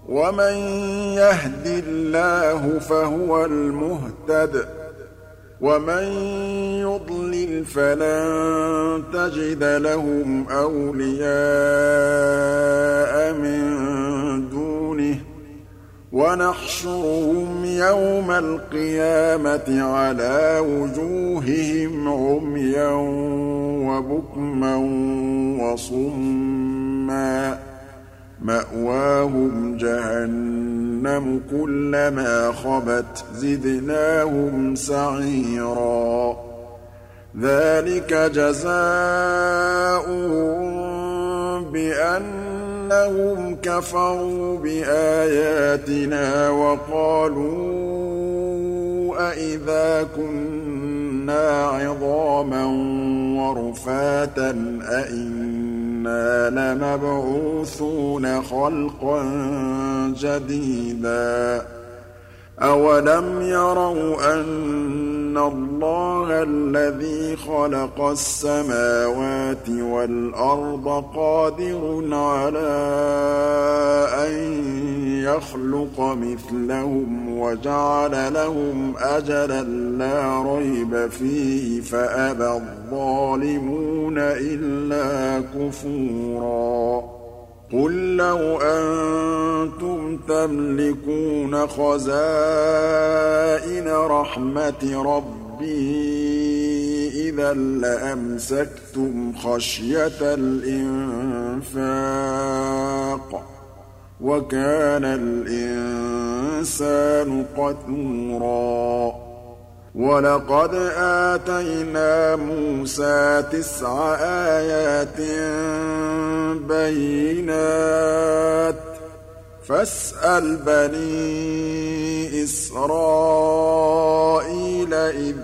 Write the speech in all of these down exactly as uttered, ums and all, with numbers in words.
ومن يهد الله فهو المهتد ومن يضلل فلن تجد لهم أولياء من دونه ونحشرهم يوم القيامة على وجوههم عميا وبكما وصما مأواهم جهنم كلما خبت زدناهم سعيرا ذلك جزاؤهم بأنهم كفروا بآياتنا وقالوا أإذا كنا عظاما ورفاتا أإنا لمبعوثون خلقا جديدا أولم يروا أن الله الذي خلق السماوات والأرض قادر على أن يخلق مثلهم وجعل لهم أجلا لا ريب فيه فأبى الظالمون إلا كفورا قل لو أنتم تملكون خزائن رحمة ربي إذا لأمسكتم خشية الإنفاق وكان الإنسان قتورا ولقد آتينا موسى تسع آيات بينات فاسأل بني إسرائيل إذ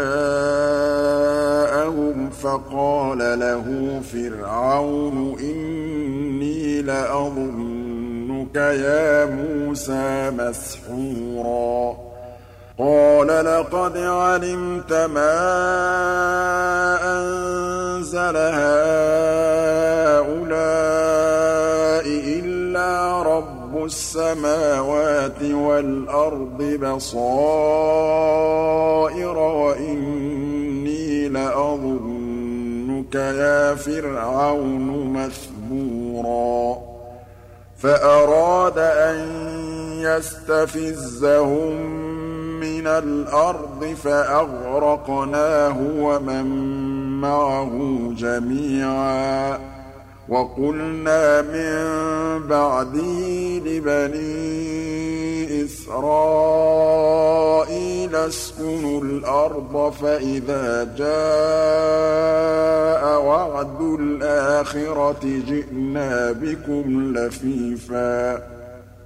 جاءهم فقال له فرعون إني لأظنك يا موسى مسحورا قال لقد علمت ما أنزل هؤلاء إلا رب السماوات والأرض بصائر وإني لأظنك يا فرعون مثبورا فأراد أن يستفزهم من الأرض فأغرقناه ومن معه جميعا وقلنا من بعده لبني إسرائيل اسكنوا الأرض فإذا جاء وعد الآخرة جئنا بكم لفيفا